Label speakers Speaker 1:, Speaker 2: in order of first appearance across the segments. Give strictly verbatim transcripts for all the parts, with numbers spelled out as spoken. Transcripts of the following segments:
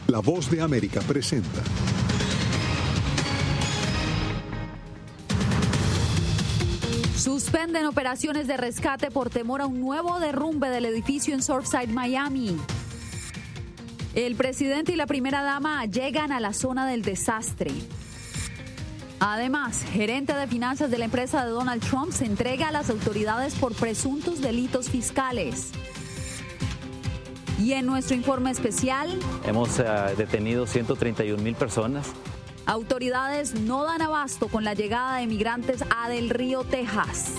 Speaker 1: La Voz de América presenta.
Speaker 2: Suspenden operaciones de rescate por temor a un nuevo derrumbe del edificio en Surfside, Miami. El presidente y la primera dama llegan a la zona del desastre. Además, gerente de finanzas de la empresa de Donald Trump se entrega a las autoridades por presuntos delitos fiscales. Y en nuestro informe especial,
Speaker 3: hemos uh, detenido ciento treinta y un mil personas.
Speaker 2: Autoridades no dan abasto con la llegada de migrantes a Del Río, Texas.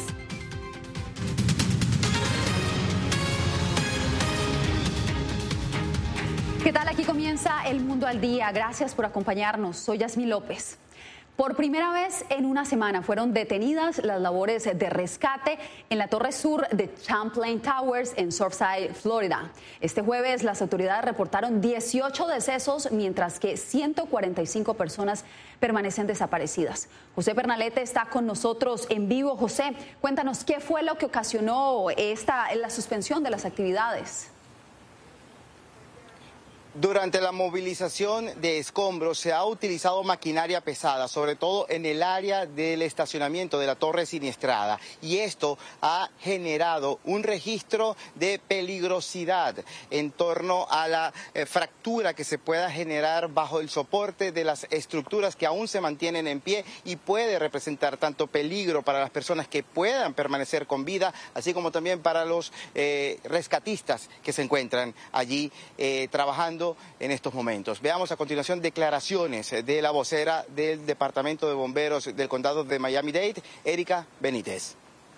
Speaker 2: ¿Qué tal? Aquí comienza El Mundo al Día. Gracias por acompañarnos. Soy Yasmín López. Por primera vez en una semana fueron detenidas las labores de rescate en la torre sur de Champlain Towers en Surfside, Florida. Este jueves las autoridades reportaron dieciocho decesos, mientras que ciento cuarenta y cinco personas permanecen desaparecidas. José Pernalete está con nosotros en vivo. José, cuéntanos qué fue lo que ocasionó esta, la suspensión de las actividades.
Speaker 4: Durante la movilización de escombros se ha utilizado maquinaria pesada, sobre todo en el área del estacionamiento de la torre siniestrada, y esto ha generado un registro de peligrosidad en torno a la eh, fractura que se pueda generar bajo el soporte de las estructuras que aún se mantienen en pie, y puede representar tanto peligro para las personas que puedan permanecer con vida, así como también para los eh, rescatistas que se encuentran allí eh, trabajando en estos momentos. Veamos a continuación declaraciones de la vocera del Departamento de Bomberos del Condado de Miami-Dade, Erika Benítez.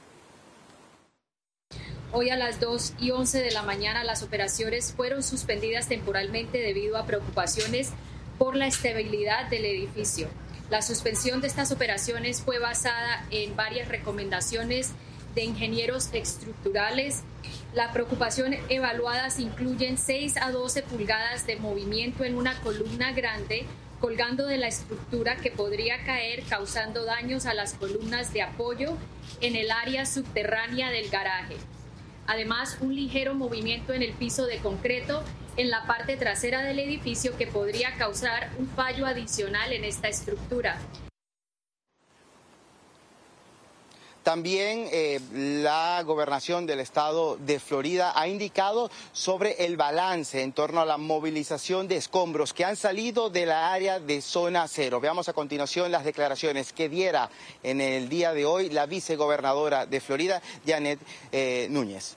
Speaker 5: Hoy a las dos y once de la mañana las operaciones fueron suspendidas temporalmente debido a preocupaciones por la estabilidad del edificio. La suspensión de estas operaciones fue basada en varias recomendaciones de ingenieros estructurales. La preocupación evaluadas incluyen seis a doce pulgadas de movimiento en una columna grande colgando de la estructura que podría caer, causando daños a las columnas de apoyo en el área subterránea del garaje. Además, un ligero movimiento en el piso de concreto en la parte trasera del edificio que podría causar un fallo adicional en esta estructura.
Speaker 4: También eh, la gobernación del estado de Florida ha indicado sobre el balance en torno a la movilización de escombros que han salido de la área de zona cero. Veamos a continuación las declaraciones que diera en el día de hoy la vicegobernadora de Florida, Janet eh, Núñez.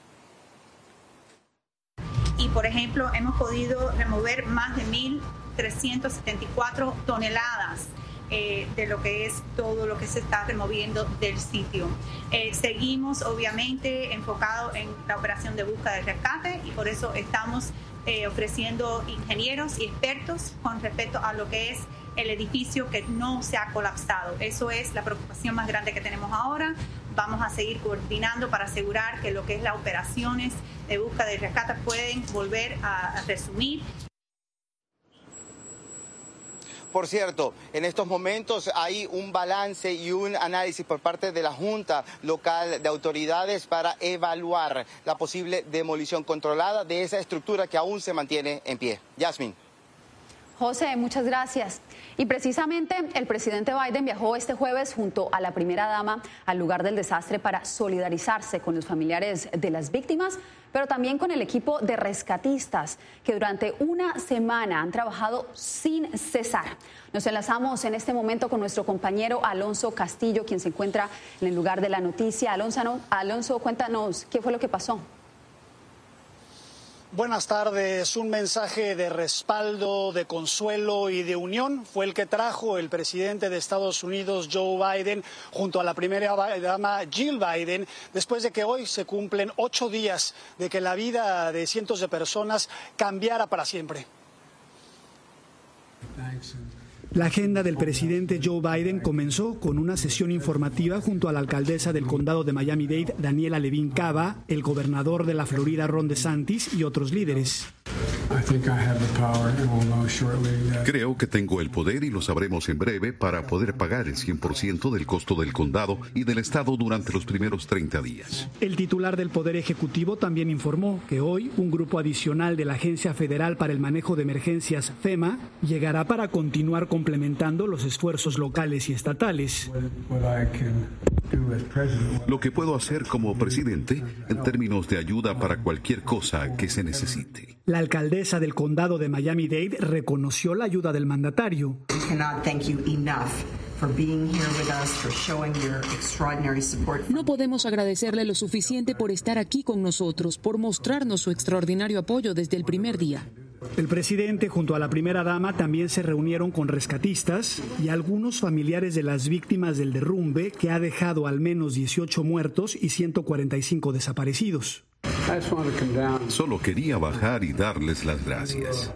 Speaker 6: Y, por ejemplo, hemos podido remover más de mil trescientas setenta y cuatro toneladas Eh, de lo que es todo lo que se está removiendo del sitio. Eh, seguimos obviamente enfocados en la operación de búsqueda y rescate, y por eso estamos eh, ofreciendo ingenieros y expertos con respecto a lo que es el edificio que no se ha colapsado. Eso es la preocupación más grande que tenemos ahora. Vamos a seguir coordinando para asegurar que lo que es las operaciones de búsqueda y rescate pueden volver a, a resumir.
Speaker 4: Por cierto, en estos momentos hay un balance y un análisis por parte de la Junta Local de Autoridades para evaluar la posible demolición controlada de esa estructura que aún se mantiene en pie. Yasmín.
Speaker 2: José, muchas gracias. Y precisamente el presidente Biden viajó este jueves junto a la primera dama al lugar del desastre para solidarizarse con los familiares de las víctimas, pero también con el equipo de rescatistas que durante una semana han trabajado sin cesar. Nos enlazamos en este momento con nuestro compañero Alonso Castillo, quien se encuentra en el lugar de la noticia. Alonso, Alonso, cuéntanos, ¿qué fue lo que pasó?
Speaker 7: Buenas tardes. Un mensaje de respaldo, de consuelo y de unión fue el que trajo el presidente de Estados Unidos, Joe Biden, junto a la primera dama, Jill Biden, después de que hoy se cumplen ocho días de que la vida de cientos de personas cambiara para siempre.
Speaker 8: La agenda del presidente Joe Biden comenzó con una sesión informativa junto a la alcaldesa del condado de Miami-Dade, Daniela Levin Cava, el gobernador de la Florida, Ron DeSantis, y otros líderes.
Speaker 1: Creo que tengo el poder y lo sabremos en breve para poder pagar el cien por ciento del costo del condado y del estado durante los primeros treinta días.
Speaker 8: El titular del Poder Ejecutivo también informó que hoy un grupo adicional de la Agencia Federal para el Manejo de Emergencias, FEMA, llegará para continuar complementando los esfuerzos locales y estatales.
Speaker 1: Lo que puedo hacer como presidente en términos de ayuda para cualquier cosa que se necesite.
Speaker 8: La alcaldesa del condado de Miami-Dade reconoció la ayuda del mandatario.
Speaker 9: No podemos agradecerle lo suficiente por estar aquí con nosotros, por mostrarnos su extraordinario apoyo desde el primer día.
Speaker 8: El presidente junto a la primera dama también se reunieron con rescatistas y algunos familiares de las víctimas del derrumbe que ha dejado al menos dieciocho muertos y ciento cuarenta y cinco desaparecidos.
Speaker 1: Solo quería bajar y darles las gracias.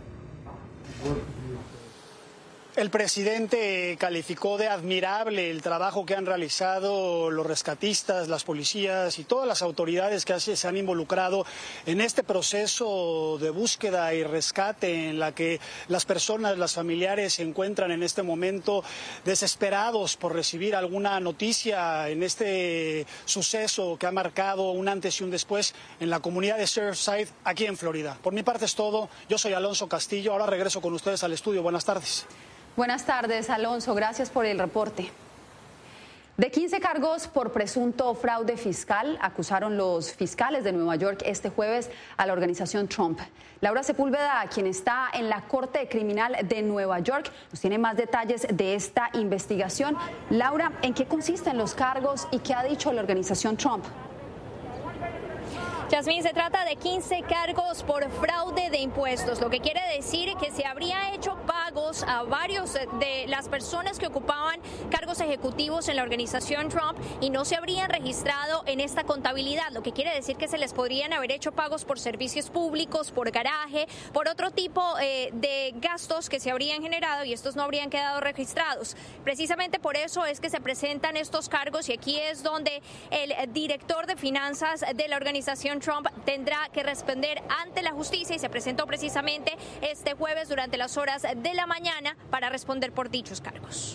Speaker 7: El presidente calificó de admirable el trabajo que han realizado los rescatistas, las policías y todas las autoridades que se han involucrado en este proceso de búsqueda y rescate en la que las personas, las familiares se encuentran en este momento desesperados por recibir alguna noticia en este suceso que ha marcado un antes y un después en la comunidad de Surfside, aquí en Florida. Por mi parte es todo. Yo soy Alonso Castillo. Ahora regreso con ustedes al estudio. Buenas tardes.
Speaker 2: Buenas tardes, Alonso. Gracias por el reporte. De quince cargos por presunto fraude fiscal, acusaron los fiscales de Nueva York este jueves a la organización Trump. Laura Sepúlveda, quien está en la Corte Criminal de Nueva York, nos tiene más detalles de esta investigación. Laura, ¿en qué consisten los cargos y qué ha dicho la organización Trump?
Speaker 10: Yasmín, se trata de quince cargos por fraude de impuestos, lo que quiere decir que se habría hecho pagos a varios de las personas que ocupaban cargos ejecutivos en la organización Trump y no se habrían registrado en esta contabilidad, lo que quiere decir que se les podrían haber hecho pagos por servicios públicos, por garaje, por otro tipo eh, de gastos que se habrían generado y estos no habrían quedado registrados. Precisamente por eso es que se presentan estos cargos y aquí es donde el director de finanzas de la organización Trump tendrá que responder ante la justicia y se presentó precisamente este jueves durante las horas de la mañana para responder por dichos cargos.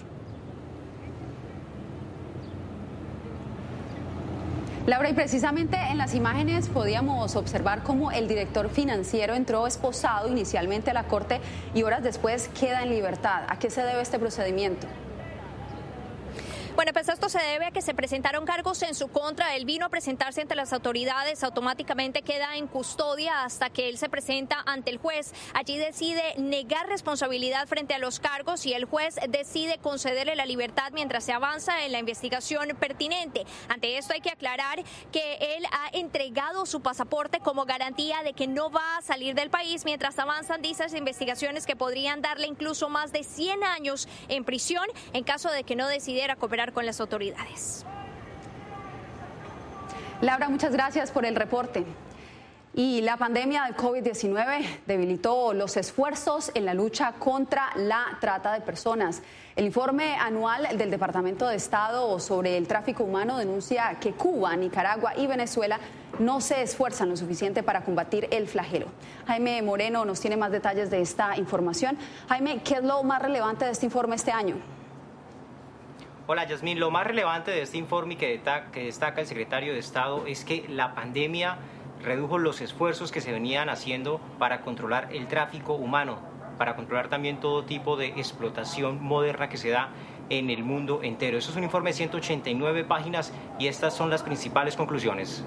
Speaker 2: Laura, y precisamente en las imágenes podíamos observar cómo el director financiero entró esposado inicialmente a la corte y horas después queda en libertad. ¿A qué se debe este procedimiento?
Speaker 10: Bueno, pues esto se debe a que se presentaron cargos en su contra. Él vino a presentarse ante las autoridades, automáticamente queda en custodia hasta que él se presenta ante el juez. Allí decide negar responsabilidad frente a los cargos y el juez decide concederle la libertad mientras se avanza en la investigación pertinente. Ante esto hay que aclarar que él ha entregado su pasaporte como garantía de que no va a salir del país mientras avanzan dichas investigaciones que podrían darle incluso más de cien años en prisión en caso de que no decidiera cooperar con las autoridades.
Speaker 2: Laura, muchas gracias por el reporte. Y la pandemia del COVID diecinueve debilitó los esfuerzos en la lucha contra la trata de personas. El informe anual del Departamento de Estado sobre el tráfico humano denuncia que Cuba, Nicaragua y Venezuela no se esfuerzan lo suficiente para combatir el flagelo. Jaime Moreno nos tiene más detalles de esta información. Jaime, ¿qué es lo más relevante de este informe este año?
Speaker 11: Hola Yasmín, lo más relevante de este informe que destaca, que destaca el secretario de Estado es que la pandemia redujo los esfuerzos que se venían haciendo para controlar el tráfico humano, para controlar también todo tipo de explotación moderna que se da en el mundo entero. Eso es un informe de ciento ochenta y nueve páginas y estas son las principales conclusiones.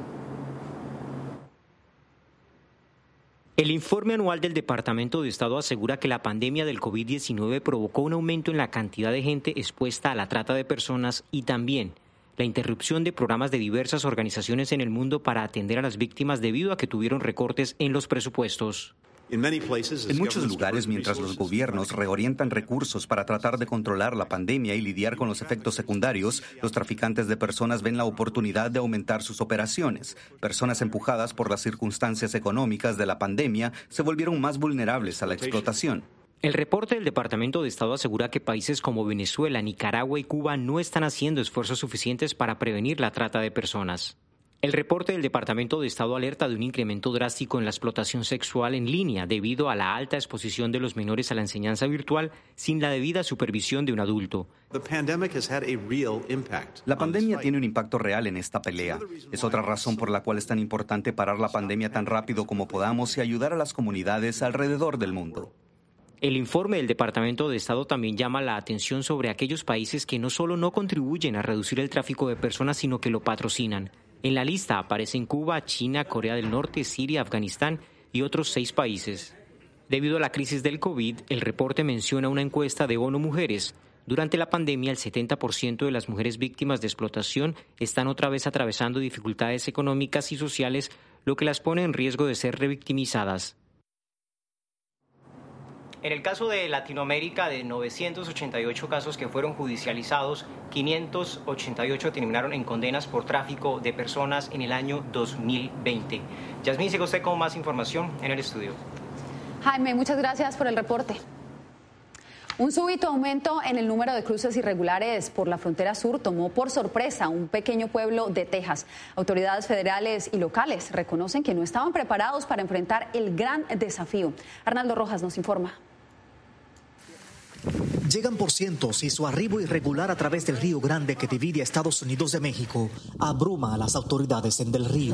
Speaker 11: El informe anual del Departamento de Estado asegura que la pandemia del COVID diecinueve provocó un aumento en la cantidad de gente expuesta a la trata de personas y también la interrupción de programas de diversas organizaciones en el mundo para atender a las víctimas debido a que tuvieron recortes en los presupuestos.
Speaker 12: En muchos lugares, mientras los gobiernos reorientan recursos para tratar de controlar la pandemia y lidiar con los efectos secundarios, los traficantes de personas ven la oportunidad de aumentar sus operaciones. Personas empujadas por las circunstancias económicas de la pandemia se volvieron más vulnerables a la explotación.
Speaker 11: El reporte del Departamento de Estado asegura que países como Venezuela, Nicaragua y Cuba no están haciendo esfuerzos suficientes para prevenir la trata de personas. El reporte del Departamento de Estado alerta de un incremento drástico en la explotación sexual en línea debido a la alta exposición de los menores a la enseñanza virtual sin la debida supervisión de un adulto.
Speaker 12: La pandemia tiene un impacto real en esta pelea. Es otra razón por la cual es tan importante parar la pandemia tan rápido como podamos y ayudar a las comunidades alrededor del mundo.
Speaker 11: El informe del Departamento de Estado también llama la atención sobre aquellos países que no solo no contribuyen a reducir el tráfico de personas, sino que lo patrocinan. En la lista aparecen Cuba, China, Corea del Norte, Siria, Afganistán y otros seis países. Debido a la crisis del COVID, el reporte menciona una encuesta de ONU Mujeres. Durante la pandemia, el setenta por ciento de las mujeres víctimas de explotación están otra vez atravesando dificultades económicas y sociales, lo que las pone en riesgo de ser revictimizadas. En el caso de Latinoamérica, de novecientos ochenta y ocho casos que fueron judicializados, quinientos ochenta y ocho terminaron en condenas por tráfico de personas en el año dos mil veinte. Yasmín, sigue usted con más información en el estudio.
Speaker 2: Jaime, muchas gracias por el reporte. Un súbito aumento en el número de cruces irregulares por la frontera sur tomó por sorpresa a un pequeño pueblo de Texas. Autoridades federales y locales reconocen que no estaban preparados para enfrentar el gran desafío. Arnaldo Rojas nos informa.
Speaker 13: Llegan por cientos y su arribo irregular a través del Río Grande que divide a Estados Unidos de México abruma a las autoridades en Del Río.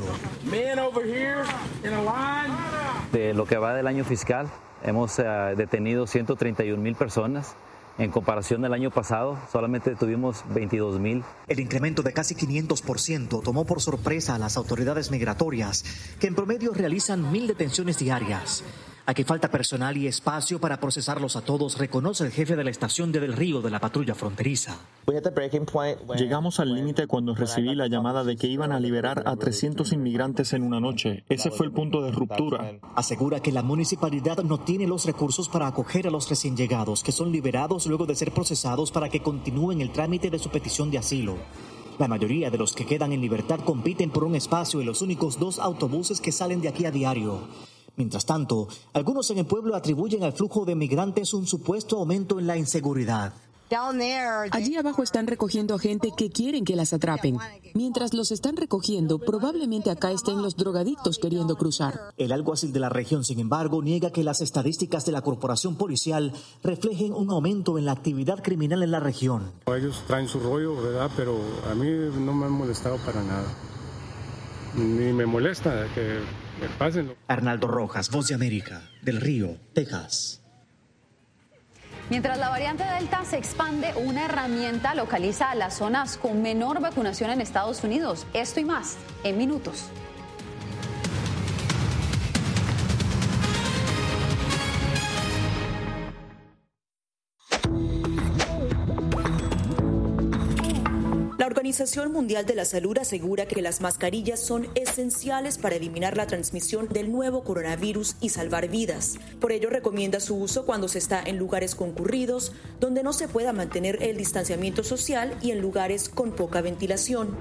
Speaker 3: De lo que va del año fiscal, hemos uh, detenido ciento treinta y un mil personas. En comparación del año pasado, solamente tuvimos veintidós mil.
Speaker 13: El incremento de casi quinientos por ciento tomó por sorpresa a las autoridades migratorias, que en promedio realizan mil detenciones diarias. Aquí falta personal y espacio para procesarlos a todos, reconoce el jefe de la estación de Del Río de la patrulla fronteriza.
Speaker 14: Llegamos al límite cuando recibí la llamada de que iban a liberar a trescientos inmigrantes en una noche. Ese fue el punto de ruptura.
Speaker 13: Asegura que la municipalidad no tiene los recursos para acoger a los recién llegados, que son liberados luego de ser procesados para que continúen el trámite de su petición de asilo. La mayoría de los que quedan en libertad compiten por un espacio en los únicos dos autobuses que salen de aquí a diario. Mientras tanto, algunos en el pueblo atribuyen al flujo de migrantes un supuesto aumento en la inseguridad.
Speaker 9: Allí abajo están recogiendo a gente que quieren que las atrapen. Mientras los están recogiendo, probablemente acá estén los drogadictos queriendo cruzar.
Speaker 13: El alguacil de la región, sin embargo, niega que las estadísticas de la corporación policial reflejen un aumento en la actividad criminal en la región.
Speaker 15: Ellos traen su rollo, ¿verdad? Pero a mí no me han molestado para nada. Ni me molesta que me pasen.
Speaker 13: Arnaldo Rojas, Voz de América, Del Río, Texas.
Speaker 2: Mientras la variante Delta se expande, una herramienta localiza a las zonas con menor vacunación en Estados Unidos. Esto y más en minutos.
Speaker 16: La Organización Mundial de la Salud asegura que las mascarillas son esenciales para eliminar la transmisión del nuevo coronavirus y salvar vidas. Por ello, recomienda su uso cuando se está en lugares concurridos, donde no se pueda mantener el distanciamiento social y en lugares con poca ventilación.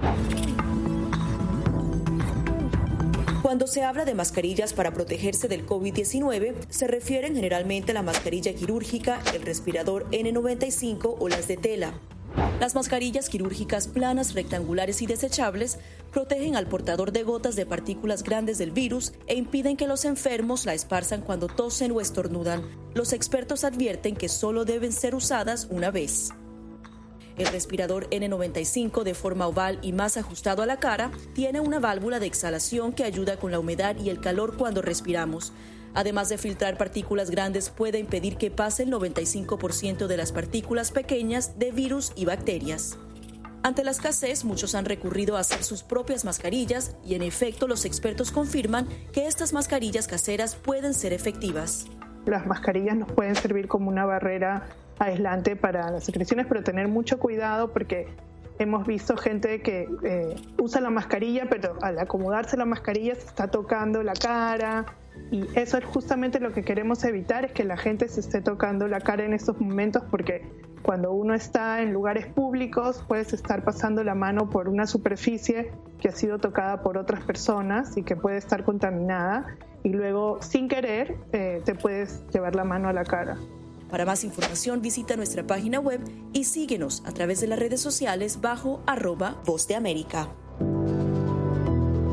Speaker 16: Cuando se habla de mascarillas para protegerse del COVID diecinueve, se refieren generalmente a la mascarilla quirúrgica, el respirador ene noventa y cinco o las de tela. Las mascarillas quirúrgicas planas, rectangulares y desechables protegen al portador de gotas de partículas grandes del virus e impiden que los enfermos la esparzan cuando tosen o estornudan. Los expertos advierten que solo deben ser usadas una vez. El respirador ene noventa y cinco, de forma oval y más ajustado a la cara, tiene una válvula de exhalación que ayuda con la humedad y el calor cuando respiramos. Además de filtrar partículas grandes, puede impedir que pase el noventa y cinco por ciento de las partículas pequeñas de virus y bacterias. Ante la escasez, muchos han recurrido a hacer sus propias mascarillas y, en efecto, los expertos confirman que estas mascarillas caseras pueden ser efectivas.
Speaker 17: Las mascarillas nos pueden servir como una barrera aislante para las secreciones, pero tener mucho cuidado porque hemos visto gente que eh, usa la mascarilla, pero al acomodarse la mascarilla se está tocando la cara. Y eso es justamente lo que queremos evitar, es que la gente se esté tocando la cara en estos momentos, porque cuando uno está en lugares públicos puedes estar pasando la mano por una superficie que ha sido tocada por otras personas y que puede estar contaminada y luego sin querer eh, te puedes llevar la mano a la cara.
Speaker 16: Para más información visita nuestra página web y síguenos a través de las redes sociales bajo arroba Voz de América.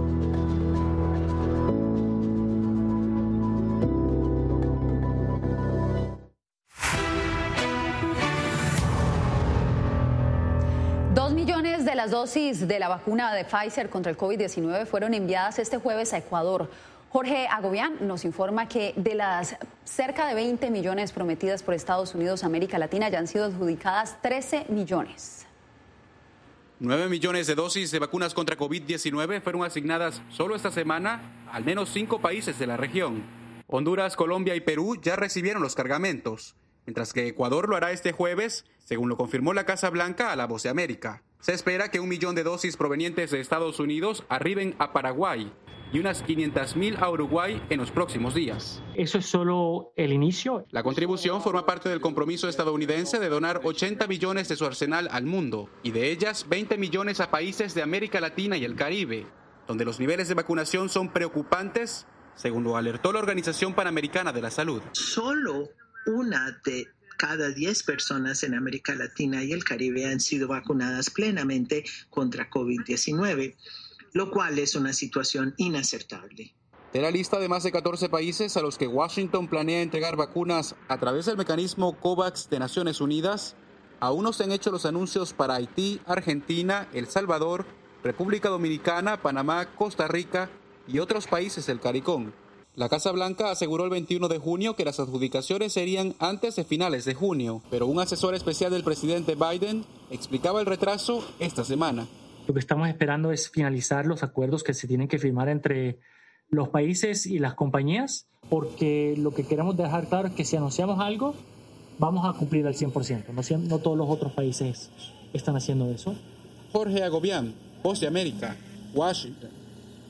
Speaker 2: de las dosis de la vacuna de Pfizer contra el COVID diecinueve fueron enviadas este jueves a Ecuador. Jorge Agobián nos informa que de las cerca de veinte millones prometidas por Estados Unidos a América Latina ya han sido adjudicadas trece millones.
Speaker 18: nueve millones de dosis de vacunas contra COVID diecinueve fueron asignadas solo esta semana a al menos cinco países de la región. Honduras, Colombia y Perú ya recibieron los cargamentos, mientras que Ecuador lo hará este jueves, según lo confirmó la Casa Blanca a La Voz de América. Se espera que un millón de dosis provenientes de Estados Unidos arriben a Paraguay y unas quinientas mil a Uruguay en los próximos días.
Speaker 19: Eso es solo el inicio.
Speaker 18: La contribución forma parte del compromiso estadounidense de donar ochenta millones de su arsenal al mundo, y de ellas veinte millones a países de América Latina y el Caribe, donde los niveles de vacunación son preocupantes, según lo alertó la Organización Panamericana de la Salud.
Speaker 20: Solo una de cada diez personas en América Latina y el Caribe han sido vacunadas plenamente contra COVID diecinueve. Lo cual es una situación inaceptable.
Speaker 18: De la lista de más de catorce países a los que Washington planea entregar vacunas a través del mecanismo COVAX de Naciones Unidas, aún no se han hecho los anuncios para Haití, Argentina, El Salvador, República Dominicana, Panamá, Costa Rica y otros países del CARICOM. La Casa Blanca aseguró el veintiuno de junio que las adjudicaciones serían antes de finales de junio, pero un asesor especial del presidente Biden explicaba el retraso esta semana.
Speaker 19: Lo que estamos esperando es finalizar los acuerdos que se tienen que firmar entre los países y las compañías, porque lo que queremos dejar claro es que si anunciamos algo, vamos a cumplir al cien por ciento. No, no todos los otros países están haciendo eso.
Speaker 18: Jorge Agobián, Voz de América, Washington.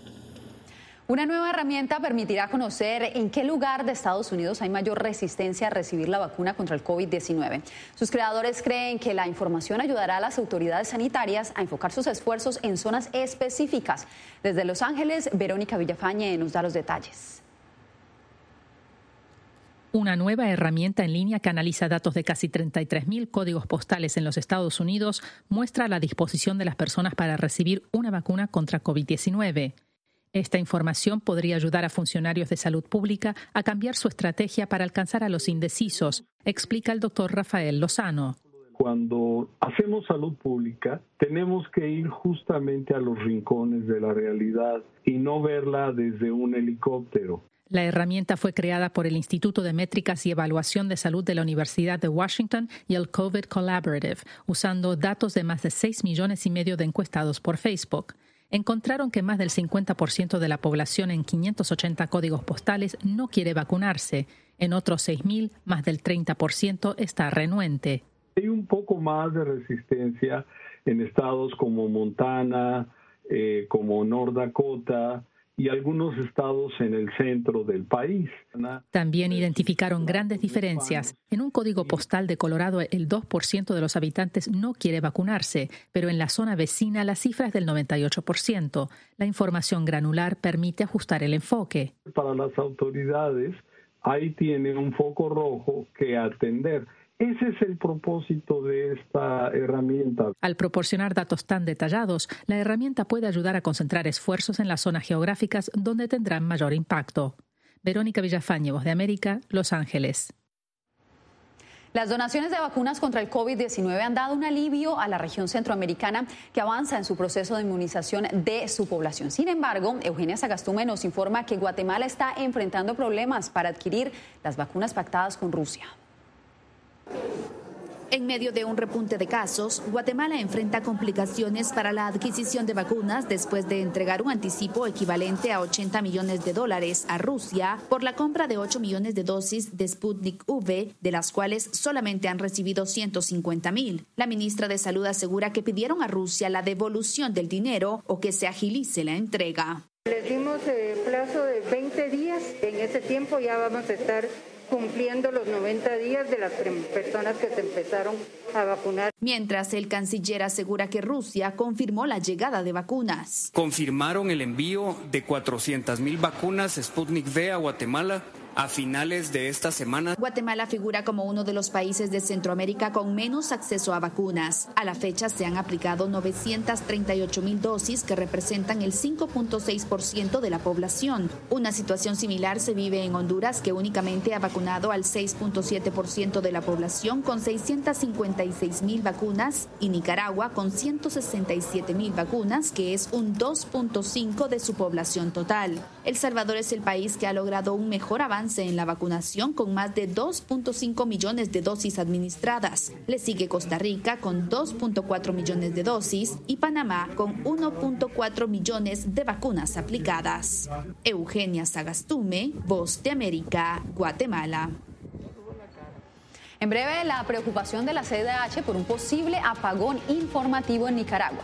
Speaker 2: Una nueva herramienta permitirá conocer en qué lugar de Estados Unidos hay mayor resistencia a recibir la vacuna contra el COVID diecinueve. Sus creadores creen que la información ayudará a las autoridades sanitarias a enfocar sus esfuerzos en zonas específicas. Desde Los Ángeles, Verónica Villafañe nos da los detalles.
Speaker 21: Una nueva herramienta en línea que analiza datos de casi treinta y tres mil códigos postales en los Estados Unidos muestra la disposición de las personas para recibir una vacuna contra COVID diecinueve. Esta información podría ayudar a funcionarios de salud pública a cambiar su estrategia para alcanzar a los indecisos, explica el doctor Rafael Lozano.
Speaker 22: Cuando hacemos salud pública, tenemos que ir justamente a los rincones de la realidad y no verla desde un helicóptero.
Speaker 21: La herramienta fue creada por el Instituto de Métricas y Evaluación de Salud de la Universidad de Washington y el COVID Collaborative, usando datos de más de seis millones y medio de encuestados por Facebook. Encontraron que más del cincuenta por ciento de la población en quinientos ochenta códigos postales no quiere vacunarse. En otros seis mil, más del treinta por ciento está renuente.
Speaker 22: Hay un poco más de resistencia en estados como Montana, eh, como North Dakota y algunos estados en el centro del país.
Speaker 21: También identificaron grandes diferencias. En un código postal de Colorado, el dos por ciento de los habitantes no quiere vacunarse, pero en la zona vecina la cifra es del noventa y ocho por ciento. La información granular permite ajustar el enfoque.
Speaker 22: Para las autoridades, ahí tienen un foco rojo que atender. Ese es el propósito de esta herramienta.
Speaker 21: Al proporcionar datos tan detallados, la herramienta puede ayudar a concentrar esfuerzos en las zonas geográficas donde tendrán mayor impacto. Verónica Villafañe, Voz de América, Los Ángeles.
Speaker 2: Las donaciones de vacunas contra el COVID diecinueve han dado un alivio a la región centroamericana que avanza en su proceso de inmunización de su población. Sin embargo, Eugenia Sagastume nos informa que Guatemala está enfrentando problemas para adquirir las vacunas pactadas con Rusia.
Speaker 23: En medio de un repunte de casos, Guatemala enfrenta complicaciones para la adquisición de vacunas después de entregar un anticipo equivalente a ochenta millones de dólares a Rusia por la compra de ocho millones de dosis de Sputnik V, de las cuales solamente han recibido ciento cincuenta mil. La ministra de Salud asegura que pidieron a Rusia la devolución del dinero o que se agilice la entrega.
Speaker 24: Les dimos eh, plazo de veinte días. En ese tiempo ya vamos a estar cumpliendo los noventa días de las personas que se empezaron a vacunar.
Speaker 23: Mientras, el canciller asegura que Rusia confirmó la llegada de vacunas.
Speaker 25: Confirmaron el envío de cuatrocientas mil vacunas Sputnik V a Guatemala
Speaker 4: a finales de esta semana.
Speaker 23: Guatemala figura como uno de los países de Centroamérica con menos acceso a vacunas. A la fecha se han aplicado novecientas treinta y ocho mil dosis, que representan el cinco punto seis por ciento de la población. Una situación similar se vive en Honduras, que únicamente ha vacunado al seis punto siete por ciento de la población con seiscientas cincuenta y seis mil vacunas, y Nicaragua con ciento sesenta y siete mil vacunas, que es un dos punto cinco de su población total. El Salvador es el país que ha logrado un mejor avance en la vacunación, con más de dos punto cinco millones de dosis administradas. Le sigue Costa Rica con dos punto cuatro millones de dosis y Panamá con uno punto cuatro millones de vacunas aplicadas. Eugenia Sagastume, Voz de América, Guatemala.
Speaker 2: En breve, la preocupación de la C D H por un posible apagón informativo en Nicaragua.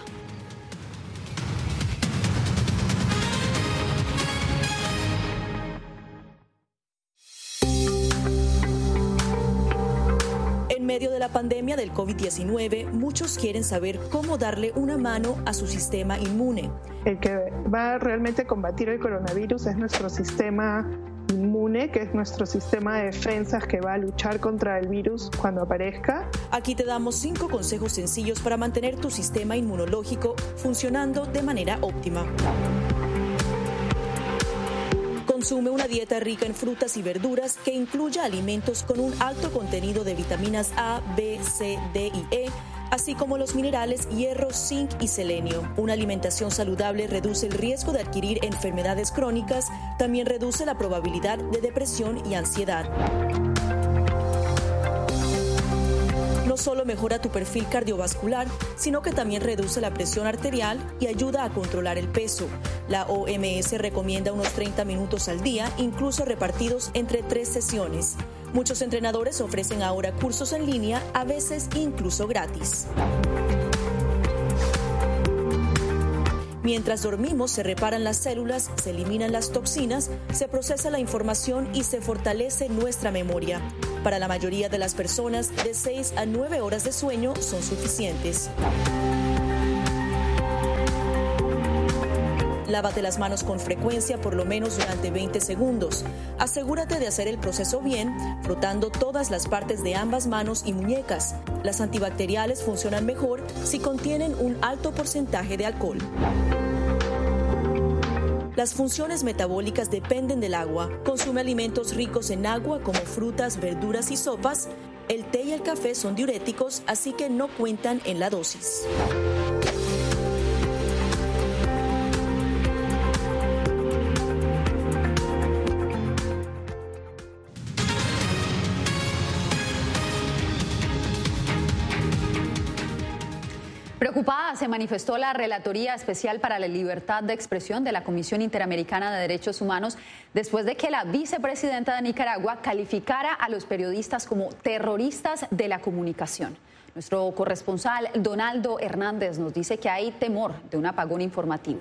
Speaker 16: En medio de la pandemia del COVID diecinueve, muchos quieren saber cómo darle una mano a su sistema inmune.
Speaker 17: El que va a realmente combatir el coronavirus es nuestro sistema inmune, que es nuestro sistema de defensas que va a luchar contra el virus cuando aparezca.
Speaker 16: Aquí te damos cinco consejos sencillos para mantener tu sistema inmunológico funcionando de manera óptima. Consume una dieta rica en frutas y verduras que incluya alimentos con un alto contenido de vitaminas A, B, C, D y E, así como los minerales hierro, zinc y selenio. Una alimentación saludable reduce el riesgo de adquirir enfermedades crónicas, también reduce la probabilidad de depresión y ansiedad. No solo mejora tu perfil cardiovascular, sino que también reduce la presión arterial y ayuda a controlar el peso. La O M S recomienda unos treinta minutos al día, incluso repartidos entre tres sesiones. Muchos entrenadores ofrecen ahora cursos en línea, a veces incluso gratis. Mientras dormimos, se reparan las células, se eliminan las toxinas, se procesa la información y se fortalece nuestra memoria. Para la mayoría de las personas, de seis a nueve horas de sueño son suficientes. Lávate las manos con frecuencia, por lo menos durante veinte segundos. Asegúrate de hacer el proceso bien, frotando todas las partes de ambas manos y muñecas. Las antibacteriales funcionan mejor si contienen un alto porcentaje de alcohol. Las funciones metabólicas dependen del agua. Consume alimentos ricos en agua como frutas, verduras y sopas. El té y el café son diuréticos, así que no cuentan en la dosis.
Speaker 2: Preocupada se manifestó la Relatoría Especial para la Libertad de Expresión de la Comisión Interamericana de Derechos Humanos después de que la vicepresidenta de Nicaragua calificara a los periodistas como terroristas de la comunicación. Nuestro corresponsal Donaldo Hernández nos dice que hay temor de un apagón informativo.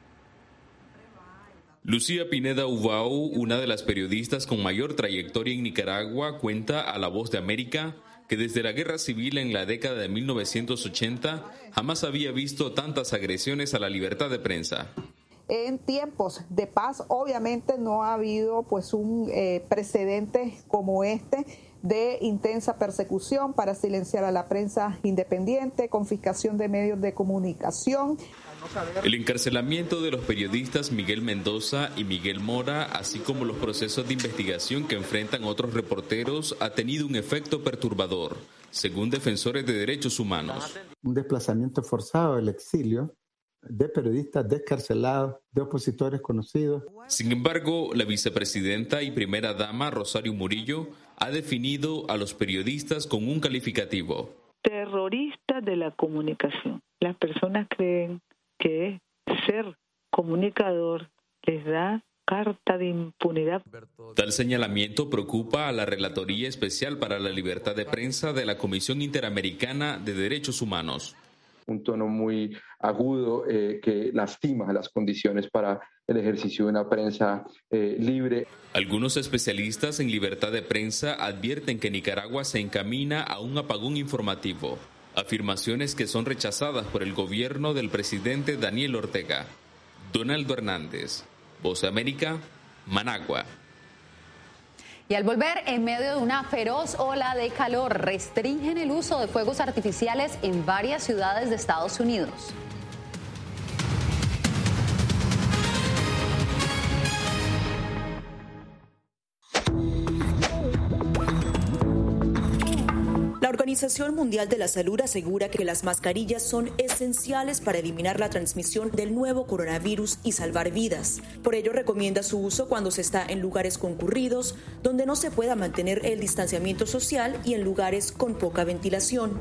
Speaker 5: Lucía Pineda Ubao, una de las periodistas con mayor trayectoria en Nicaragua, cuenta a La Voz de América que desde la guerra civil en la década de mil novecientos ochenta jamás había visto tantas agresiones a la libertad de prensa.
Speaker 6: En tiempos de paz, obviamente no ha habido pues un eh, precedente como este de intensa persecución para silenciar a la prensa independiente, confiscación de medios de comunicación.
Speaker 5: El encarcelamiento de los periodistas Miguel Mendoza y Miguel Mora, así como los procesos de investigación que enfrentan otros reporteros, ha tenido un efecto perturbador, según defensores de derechos humanos.
Speaker 8: Un desplazamiento forzado del exilio de periodistas descarcelados, de opositores conocidos.
Speaker 5: Sin embargo, la vicepresidenta y primera dama, Rosario Murillo, ha definido a los periodistas con un calificativo.
Speaker 25: Terroristas de la comunicación. Las personas creen que ser comunicador les da carta de impunidad.
Speaker 5: Tal señalamiento preocupa a la Relatoría Especial para la Libertad de Prensa de la Comisión Interamericana de Derechos Humanos.
Speaker 26: Un tono muy agudo eh, que lastima las condiciones para el ejercicio de una prensa eh, libre.
Speaker 5: Algunos especialistas en libertad de prensa advierten que Nicaragua se encamina a un apagón informativo. Afirmaciones que son rechazadas por el gobierno del presidente Daniel Ortega. Donaldo Hernández, Voz de América, Managua.
Speaker 2: Y al volver, en medio de una feroz ola de calor, restringen el uso de fuegos artificiales en varias ciudades de Estados Unidos.
Speaker 16: La Organización Mundial de la Salud asegura que las mascarillas son esenciales para eliminar la transmisión del nuevo coronavirus y salvar vidas. Por ello, recomienda su uso cuando se está en lugares concurridos, donde no se pueda mantener el distanciamiento social y en lugares con poca ventilación.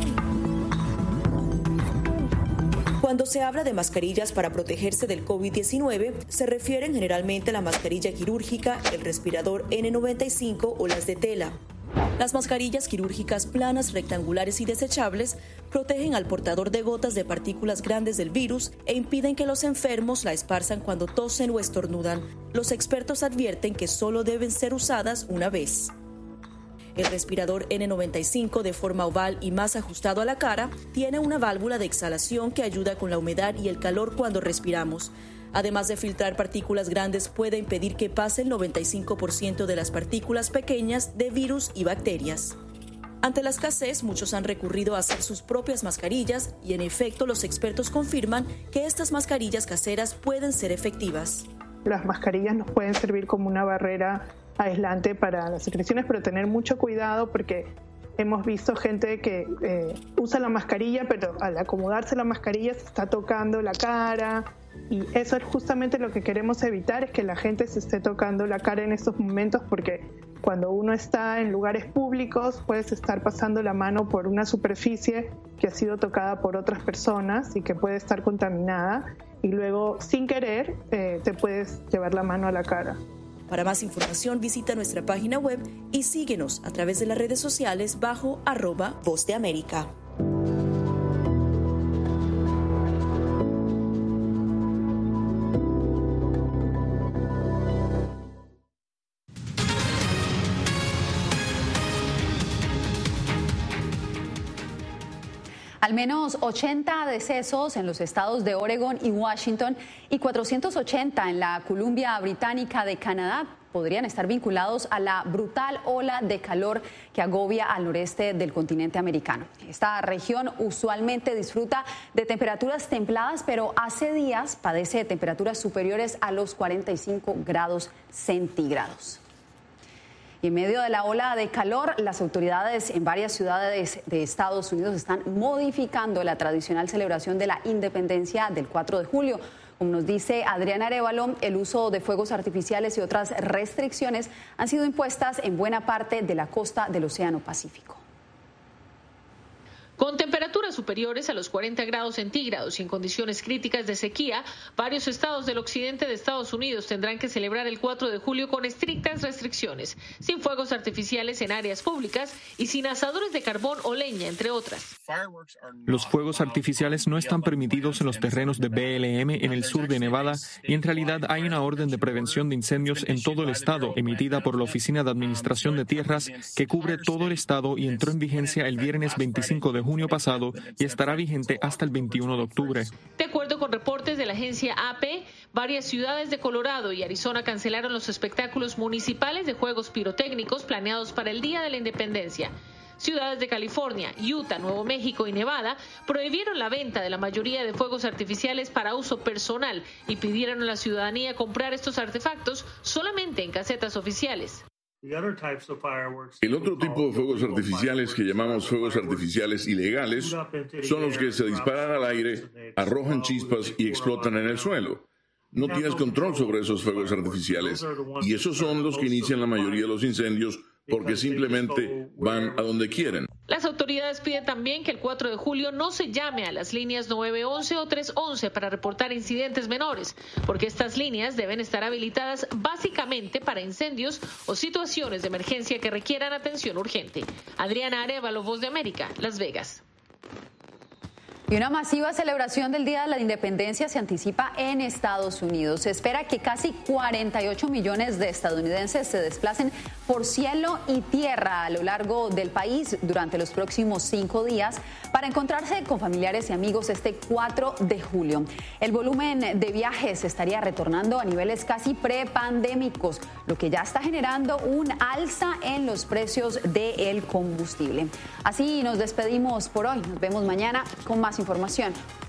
Speaker 16: Cuando se habla de mascarillas para protegerse del COVID diecinueve, se refieren generalmente a la mascarilla quirúrgica, el respirador ene noventa y cinco o las de tela. Las mascarillas quirúrgicas planas, rectangulares y desechables protegen al portador de gotas de partículas grandes del virus e impiden que los enfermos la esparzan cuando tosen o estornudan. Los expertos advierten que solo deben ser usadas una vez. El respirador ene noventa y cinco, de forma oval y más ajustado a la cara, tiene una válvula de exhalación que ayuda con la humedad y el calor cuando respiramos. Además de filtrar partículas grandes, puede impedir que pase el noventa y cinco por ciento de las partículas pequeñas de virus y bacterias. Ante la escasez, muchos han recurrido a hacer sus propias mascarillas y, en efecto, los expertos confirman que estas mascarillas caseras pueden ser efectivas.
Speaker 17: Las mascarillas nos pueden servir como una barrera aislante para las secreciones, pero tener mucho cuidado porque hemos visto gente que eh, usa la mascarilla, pero al acomodarse la mascarilla se está tocando la cara. Y eso es justamente lo que queremos evitar, es que la gente se esté tocando la cara en estos momentos, porque cuando uno está en lugares públicos puedes estar pasando la mano por una superficie que ha sido tocada por otras personas y que puede estar contaminada, y luego sin querer eh, te puedes llevar la mano a la cara.
Speaker 16: Para más información visita nuestra página web y síguenos a través de las redes sociales bajo arroba Voz de América.
Speaker 2: Al menos ochenta decesos en los estados de Oregón y Washington y cuatrocientos ochenta en la Columbia Británica de Canadá podrían estar vinculados a la brutal ola de calor que agobia al noreste del continente americano. Esta región usualmente disfruta de temperaturas templadas, pero hace días padece de temperaturas superiores a los cuarenta y cinco grados centígrados. Y en medio de la ola de calor, las autoridades en varias ciudades de Estados Unidos están modificando la tradicional celebración de la independencia del cuatro de julio. Como nos dice Adriana Arévalo, el uso de fuegos artificiales y otras restricciones han sido impuestas en buena parte de la costa del Océano Pacífico.
Speaker 1: Con temperaturas superiores a los cuarenta grados centígrados y en condiciones críticas de sequía, varios estados del occidente de Estados Unidos tendrán que celebrar el cuatro de julio con estrictas restricciones, sin fuegos artificiales en áreas públicas y sin asadores de carbón o leña, entre otras.
Speaker 14: Los fuegos artificiales no están permitidos en los terrenos de B L M en el sur de Nevada y en realidad hay una orden de prevención de incendios en todo el estado emitida por la Oficina de Administración de Tierras que cubre todo el estado y entró en vigencia el viernes veinticinco de junio pasado y estará vigente hasta el veintiuno de octubre.
Speaker 1: De acuerdo con reportes de la agencia A P, varias ciudades de Colorado y Arizona cancelaron los espectáculos municipales de juegos pirotécnicos planeados para el Día de la Independencia. Ciudades de California, Utah, Nuevo México y Nevada prohibieron la venta de la mayoría de fuegos artificiales para uso personal y pidieron a la ciudadanía comprar estos artefactos solamente en casetas oficiales.
Speaker 3: El otro tipo de fuegos artificiales que llamamos fuegos artificiales ilegales son los que se disparan al aire, arrojan chispas y explotan en el suelo. No tienes control sobre esos fuegos artificiales y esos son los que inician la mayoría de los incendios porque simplemente van a donde quieren.
Speaker 1: Las autoridades piden también que el cuatro de julio no se llame a las líneas nueve once o tres once para reportar incidentes menores, porque estas líneas deben estar habilitadas básicamente para incendios o situaciones de emergencia que requieran atención urgente. Adriana Arévalo, Voz de América, Las Vegas.
Speaker 2: Y una masiva celebración del Día de la Independencia se anticipa en Estados Unidos. Se espera que casi cuarenta y ocho millones de estadounidenses se desplacen por cielo y tierra a lo largo del país durante los próximos cinco días para encontrarse con familiares y amigos este cuatro de julio. El volumen de viajes estaría retornando a niveles casi prepandémicos, lo que ya está generando un alza en los precios del combustible. Así nos despedimos por hoy. Nos vemos mañana con más información.